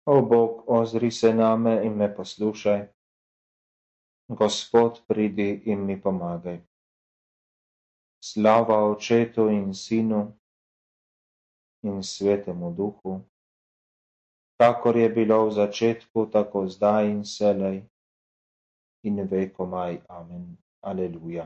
O Bog, ozri se name in me poslušaj. Gospod, pridi in mi pomagaj. Slava Očetu in Sinu in Svetemu Duhu, kakor je bilo v začetku, tako zdaj in vselej in vekomaj. Amen. Aleluja.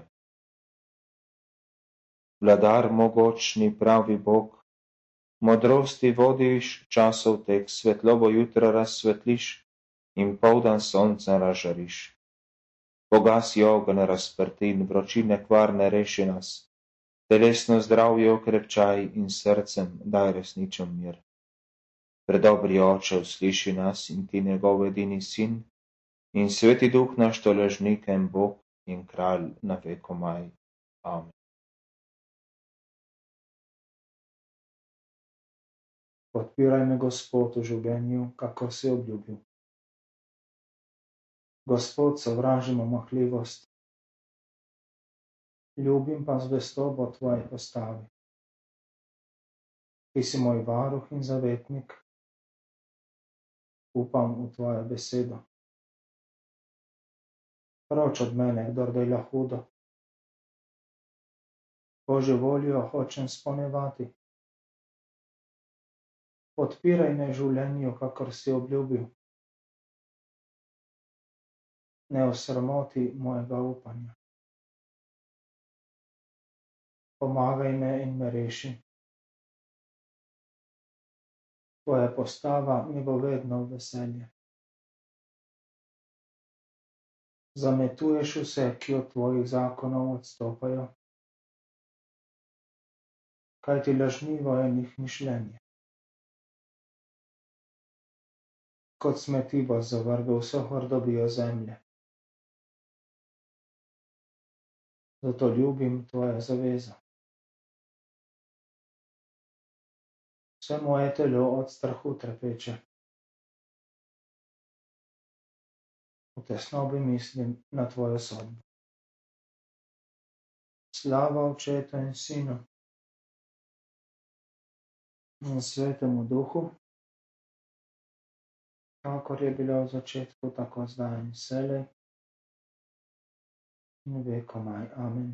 Vladar mogočni, pravi Bog, modrosti vodiš, časov tek, svetlobo jutra razsvetliš in poldan sonca razžariš. Pogasi ogenj razprtin, vročine kvarne reši nas, telesno zdravje okrepčaj in srcem daj resničen mir. Predobri Oče, usliši nas in ti njegov edini sin in Sveti Duh naš tolažnik en Bog in kralj na vekomaj. Amen. Podpiraj me, Gospod, v življenju, kakor si obljubil. Gospod, sovražim omahljivost, ljubim pa zvestobo tvoje postavi. Ti si moj varuh in zavetnik, upam v tvojo besedo. Proč od mene, kdor dela hudo. Božjo voljo hočem spolnjevati. Podpiraj me v življenju, kakor si obljubil. Ne osramoti mojega upanja. Pomagaj me in me reši. Tvoja postava mi bo vedno v veselje. Zametuješ vse, ki od tvojih zakonov odstopajo, kajti lažnivo je njih mišljenje. Kot smeti bo zavrgel vso hrdobijo zemlje. Zato ljubim tvojo zavezo. Vse moje telo od strahu trepeče. V tesnobi mislim na tvojo sodbo. Slava Očetu in Sinu in Svetemu Duhu, kakor je bilo v začetku, tako zdaj in vselej in vekomaj. Amen.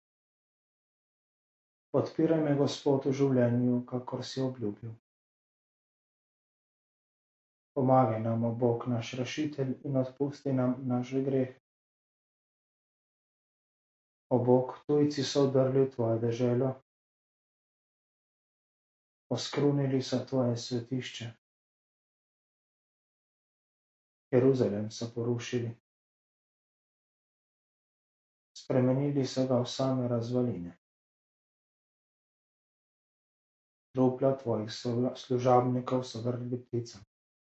Podpiraj me, Gospod, v življenju, kakor si obljubil. Pomagaj nam, o Bog, naš rešitelj, in odpusti nam naše grehe. O Bog, tujci so vdrli v tvojo deželo, oskrunili so tvoje svetišče. Jeruzalem so porušili. Spremenili so ga v same razvaline. Trupla tvojih služabnikov so vrgli pticam.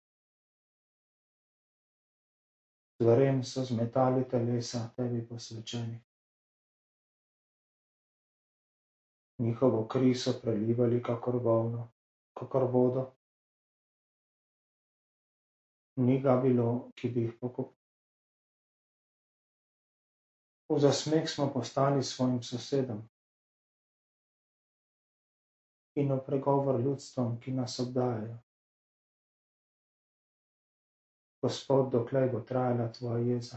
Zverem so zmetali telesa tebi posvečenih. Njihovo kri so prelivali kakor vodo. Ni ga bilo, ki bi jih pokopal. V zasmeh smo postali svojim sosedom in v pregovor ljudstvom, ki nas obdajajo. Gospod, doklej bo trajala tvoja jeza?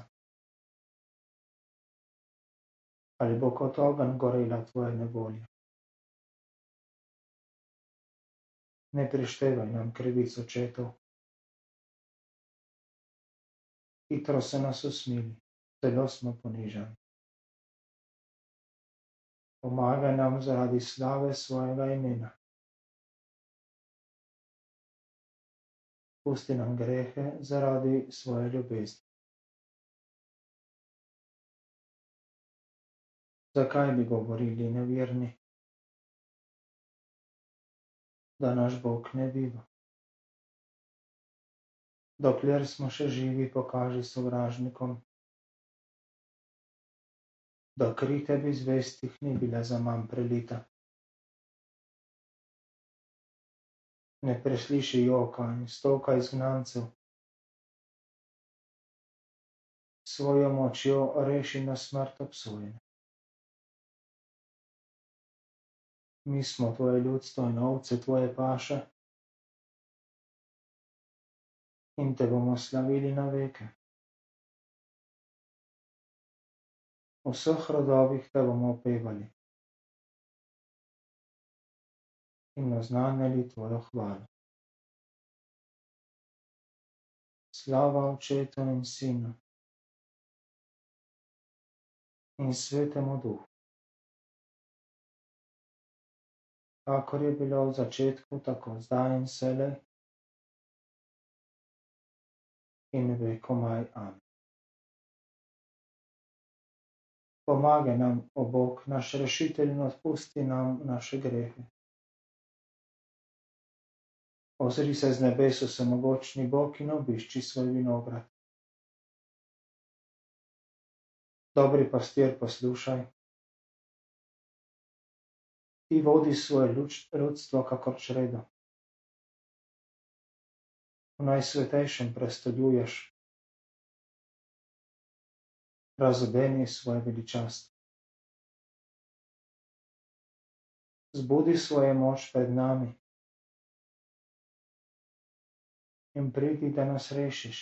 Ali bo kot ogenj gorela tvoja nevolja? Ne prištevaj nam krivic očetov. Hitro se nas usmili, zelo smo ponižani. Pomagaj nam zaradi slave svojega imena. Pusti nam grehe zaradi svoje ljubezni. Zakaj bi govorili neverni, da naš Bog ne biva? Dokler smo še živi, pokaži sovražnikom, da kri tebi zvestih ni bila zaman prelita. Ne presliši joka in stoka izgnancev. Svojo močjo reši na smrt obsojene. Mi smo tvoje ljudstvo in ovce tvoje paše. in te bomo slavili na veke. V vseh rodovih te bomo opevali in oznanjali tvojo hvalo. Slava Očetu in Sinu in Svetemu Duhu, kakor je bilo v začetku, tako zdaj in vselej in vekomaj. Amen. Pomagaj nam, o Bog, naš rešitelj, in odpusti nam naše grehe. Ozri se z nebes, vsemogočni Bog, in obišči svoj vinograd. Dobri pastir, poslušaj. Ti vodi svoje ljudstvo kakor čredo. V najsvetejšem prestoljuješ. Razodeni svoje veličastvo. Zbudi svojo moč pred nami in pridi, da nas rešiš.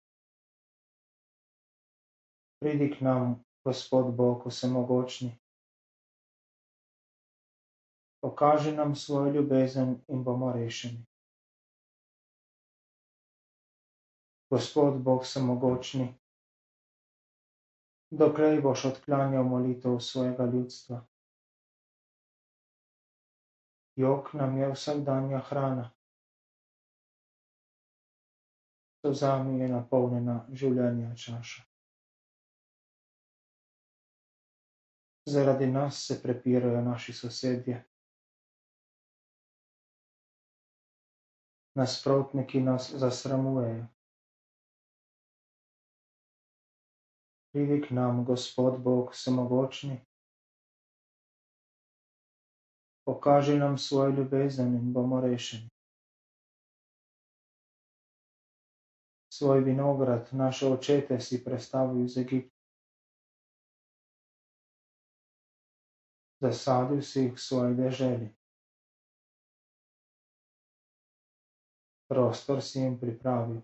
Pridi k nam, Gospod Bog vsemogočni. Pokaži nam svojo ljubezen in bomo rešeni. Gospod Bog vsemogočni, dokler boš odklanjal molitev svojega ljudstva? Jok nam je vsakdanja hrana. S solzami je napolnjena življenja čaša. Zaradi nas se prepirajo naši sosedje. Nasprotniki nas zasramujejo. Pridi k nam, Gospod Bog vsemogočni. Pokaži nam svojo ljubezen in bomo rešeni. Svoj vinograd, naše očete, si prestavil iz Egipta. Zasadil si jih v svoji deželi. Prostor si jim pripravil.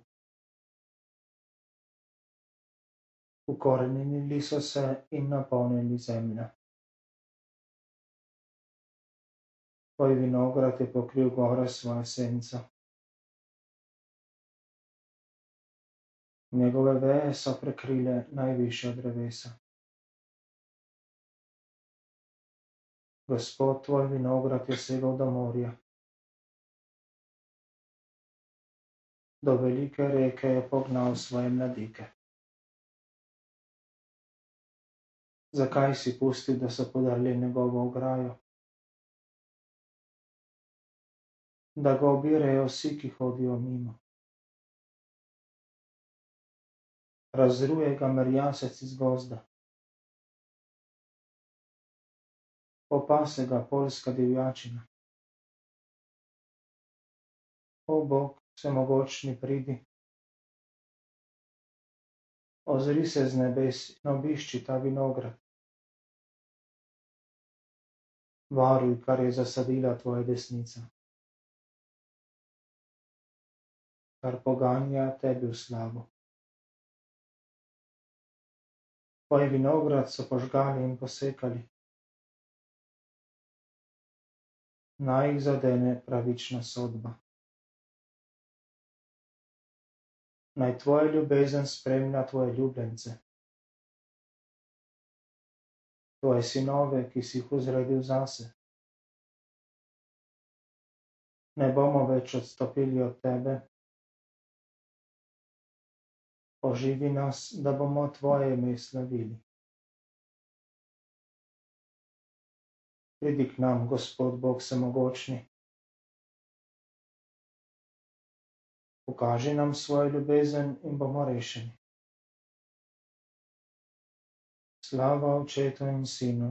Ukorenili so se in napolnili zemljo. Tvoj vinograd je pokril gore svojo senco. Njegove veje so prekrile najvišja drevesa. Gospod, tvoj vinograd je segal do morja. Do velike reke je pognal svoje mladike. Zakaj si pustil, da so podrli njegovo ograjo? Da ga obirejo vsi, ki hodijo mimo. Razruje ga merjasec iz gozda. Popase ga poljska divjačina. O Bog, vsemogočni, pridi. Ozri se z nebes in obišči ta vinograd. Varuj, kar je zasadila tvoja desnica, kar poganja tebi v slavo. Tvoj vinograd so požgali in posekali. Naj jih zadene pravična sodba. Naj tvoja ljubezen spremlja tvoje ljubljence. Tvoje sinove, ki si jih vzredil zase. Ne bomo več odstopili od tebe. Oživi nas, da bomo tvoje ime slavili. Pridi k nam, Gospod Bog vsemogočni. Pokaži nam svojo ljubezen in bomo rešeni. Slava Očetu in Sinu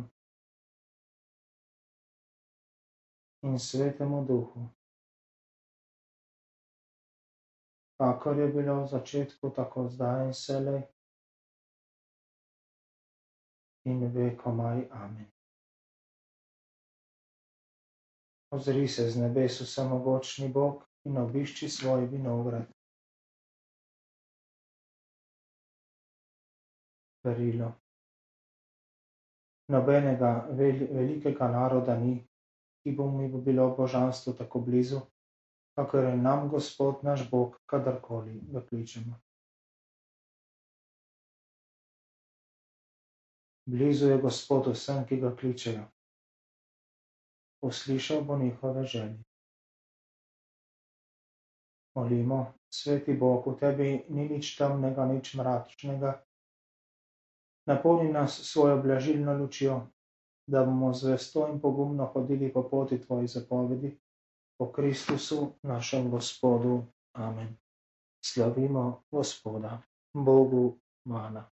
in Svetemu Duhu, kakor je bilo v začetku, tako zdaj in vselej in vekomaj. Amen. Ozri se z nebes, vsemogočni Bog, in obišči svoj vinograd. verilo. Nobenega velikega naroda ni, ki bo mi bilo božanstvo tako blizu, kakor je nam Gospod naš Bog, kadarkoli ga kličemo. Blizu je Gospod vsem, ki ga kličejo. Uslišal bo njihove želje. Molimo, sveti Bog, v tebi ni nič temnega, nič mračnega. Napolni nas s svojo blažilno lučjo, da bomo zvesto in pogumno hodili po poti tvojih zapovedi, po Kristusu, našem Gospodu. Amen. Slavimo Gospoda, Bogu hvala.